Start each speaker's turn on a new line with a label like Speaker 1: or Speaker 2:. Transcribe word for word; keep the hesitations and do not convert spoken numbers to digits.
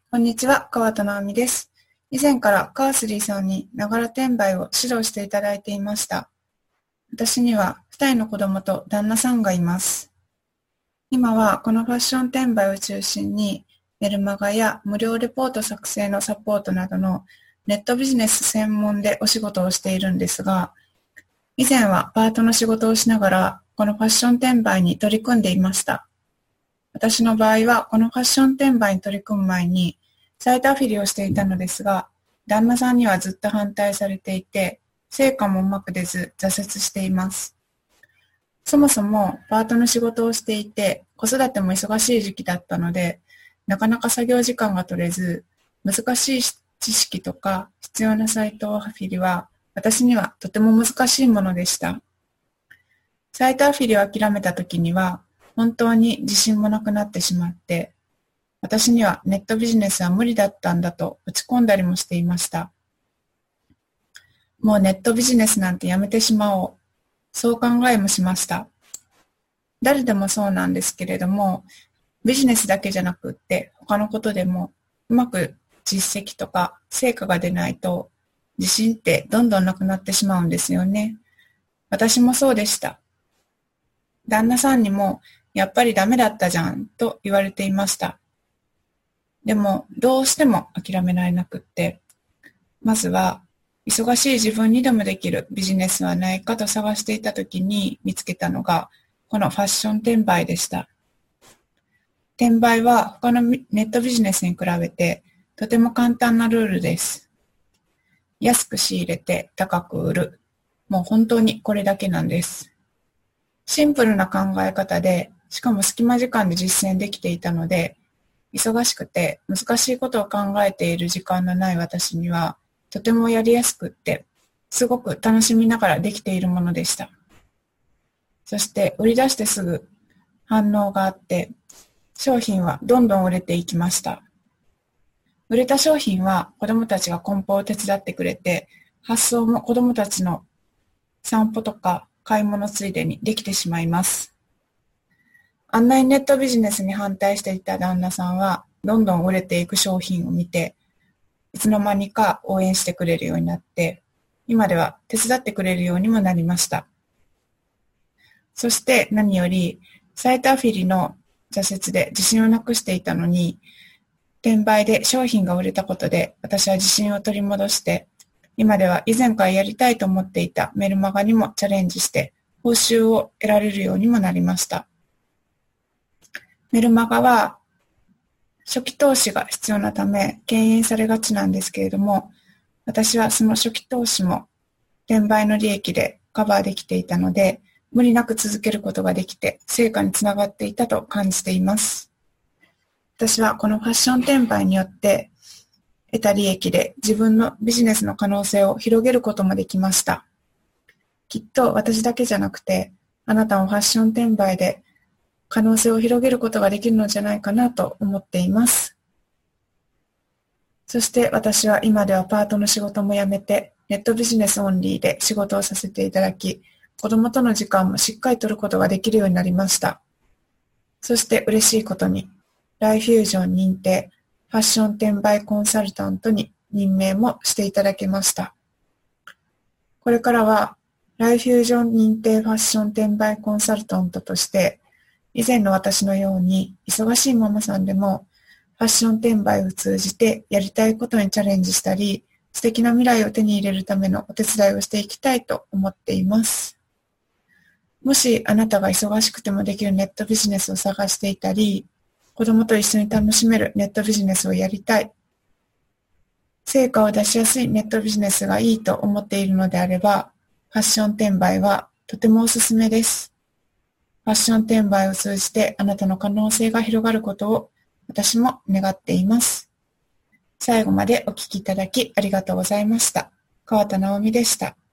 Speaker 1: こんにちは、川田直美です。以前からカースリーさんにながら転売を指導していただいていました。私にはふたりの子供と旦那さんがいます。今はこのファッション転売を中心にメルマガや無料レポート作成のサポートなどのネットビジネス専門でお仕事をしているんですが、以前はパートの仕事をしながらこのファッション転売に取り組んでいました。私の場合はこのファッション転売に取り組む前にサイトアフィリをしていたのですが、旦那さんにはずっと反対されていて、成果もうまく出ず挫折しています。そもそもパートの仕事をしていて、子育ても忙しい時期だったので、なかなか作業時間が取れず、難しい知識とか必要なサイトアフィリは私にはとても難しいものでした。サイトアフィリを諦めた時には、本当に自信もなくなってしまって、私にはネットビジネスは無理だったんだと落ち込んだりもしていました。もうネットビジネスなんてやめてしまおう。そう考えもしました。誰でもそうなんですけれども、ビジネスだけじゃなくって他のことでもうまく実績とか成果が出ないと自信ってどんどんなくなってしまうんですよね。私もそうでした。旦那さんにもやっぱりダメだったじゃんと言われていました。でもどうしても諦められなくって、まずは忙しい自分にでもできるビジネスはないかと探していたときに見つけたのがこのファッション転売でした。転売は他のネットビジネスに比べてとても簡単なルールです。安く仕入れて高く売る。もう本当にこれだけなんです。シンプルな考え方で、しかも隙間時間で実践できていたので、忙しくて難しいことを考えている時間のない私にはとてもやりやすくってすごく楽しみながらできているものでした。そして売り出してすぐ反応があって商品はどんどん売れていきました。売れた商品は子どもたちが梱包を手伝ってくれて発送も子どもたちの散歩とか買い物ついでにできてしまいます。オンラインネットビジネスに反対していた旦那さんはどんどん売れていく商品を見ていつの間にか応援してくれるようになって今では手伝ってくれるようにもなりました。そして何よりサイトアフィリの挫折で自信をなくしていたのに転売で商品が売れたことで私は自信を取り戻して今では以前からやりたいと思っていたメルマガにもチャレンジして報酬を得られるようにもなりました。メルマガは初期投資が必要なため敬遠されがちなんですけれども、私はその初期投資も転売の利益でカバーできていたので、無理なく続けることができて成果につながっていたと感じています。私はこのファッション転売によって得た利益で自分のビジネスの可能性を広げることもできました。きっと私だけじゃなくて、あなたもファッション転売で可能性を広げることができるのじゃないかなと思っています。そして私は今ではパートの仕事も辞めてネットビジネスオンリーで仕事をさせていただき、子供との時間もしっかり取ることができるようになりました。そして嬉しいことに、ライフュージョン認定ファッション転売コンサルタントに任命もしていただけました。これからはライフュージョン認定ファッション転売コンサルタントとして以前の私のように忙しいママさんでもファッション転売を通じてやりたいことにチャレンジしたり素敵な未来を手に入れるためのお手伝いをしていきたいと思っています。もしあなたが忙しくてもできるネットビジネスを探していたり子供と一緒に楽しめるネットビジネスをやりたい成果を出しやすいネットビジネスがいいと思っているのであればファッション転売はとてもおすすめです。ファッション転売を通じてあなたの可能性が広がることを私も願っています。最後までお聞きいただきありがとうございました。川田直美でした。